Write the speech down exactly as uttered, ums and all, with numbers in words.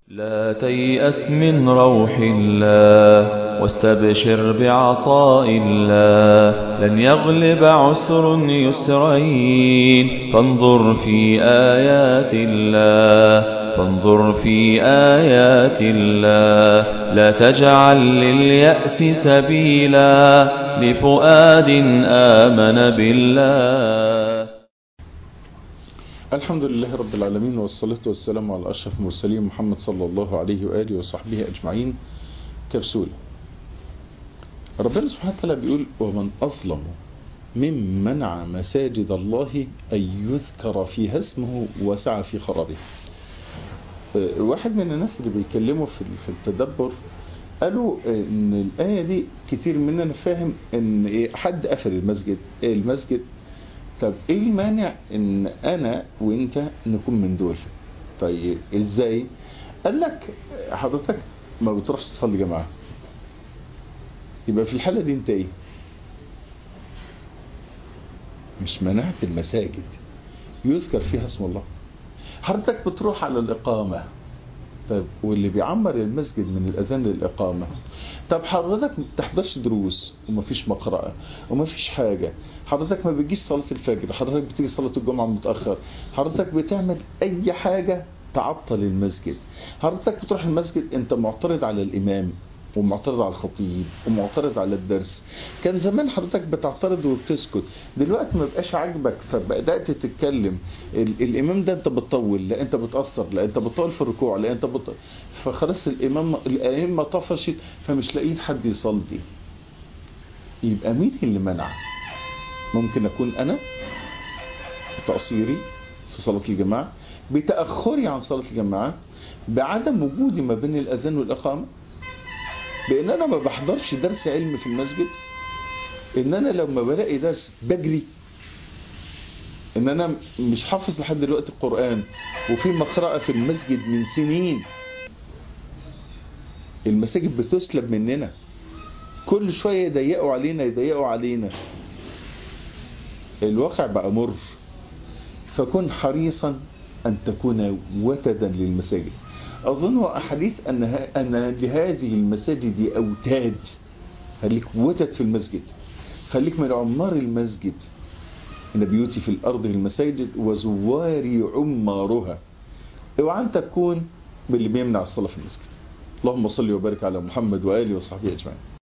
لا تيأس من روح الله واستبشر بعطاء الله. لن يغلب عسر يسرين، فانظر في آيات الله فانظر في آيات الله. لا تجعل لليأس سبيلا لفؤاد آمن بالله. الحمد لله رب العالمين، والصلاة والسلام على أشرف المرسلين محمد صلى الله عليه وآله وصحبه أجمعين. كبسولة. ربنا سبحانه وتعالى بيقول: ومن أظلم من منع مساجد الله أن يذكر فيها اسمه وسعى في خرابها. واحد من الناس اللي بيكلموا في في التدبر قالوا ان الآية دي كتير مننا فاهم ان حد قفل المسجد المسجد طب ايه المانع ان انا وانت نكون من دول؟ طيب ازاي؟ قال لك حضرتك ما بتروحش تصلي جماعة، يبقى في الحالة دي انت ايه؟ مش منعت المساجد يذكر فيها اسم الله. حضرتك بتروح على الإقامة، طيب واللي بيعمر المسجد من الأذان للإقامة، طب حضرتك ما بتحضرش دروس ومفيش مقرأة ومفيش حاجة، حضرتك ما بتجيش صلاة الفجر، حضرتك بتيجي صلاة الجمعة متأخر، حضرتك بتعمل أي حاجة تعطل المسجد، حضرتك بتروح المسجد أنت معترض على الإمام ومعترض على الخطيب ومعترض على الدرس. كان زمان حضرتك بتعترض وبتسكت، دلوقتي ما بقاش عاجبك فبدأت تتكلم. ال الإمام ده أنت بتطول، لا أنت بتأثر، لا أنت بتطول في الركوع، لا أنت بت... فخلاص الإمام الأئمة طفشت فمش لاقيين حد يصلي. يبقى مين اللي منع؟ ممكن أكون أنا بتقصيري في صلاة الجماعة، بتأخري عن صلاة الجماعة، بعدم وجودي ما بين الأذان والإقامة، بان انا ما بحضرش درس علم في المسجد، ان انا لما بلاقي درس بجري، ان انا مش حافظ لحد دلوقتي القرآن وفي مقرأة في المسجد من سنين. المساجد بتسلب مننا، كل شوية يضيقوا علينا يضيقوا علينا، الواقع بقى مر. فكن حريصا ان تكون وتدا للمساجد. اظن احاديث ان ان لهذه المساجد اوتاد، خليك وتد في المسجد، خليك من عمار المسجد. ان بيوتي في الارض المساجد وزواري عمارها. اوعى ان تكون باللي بيمنع الصلاه في المسجد. اللهم صل وبارك على محمد واله وصحبه اجمعين.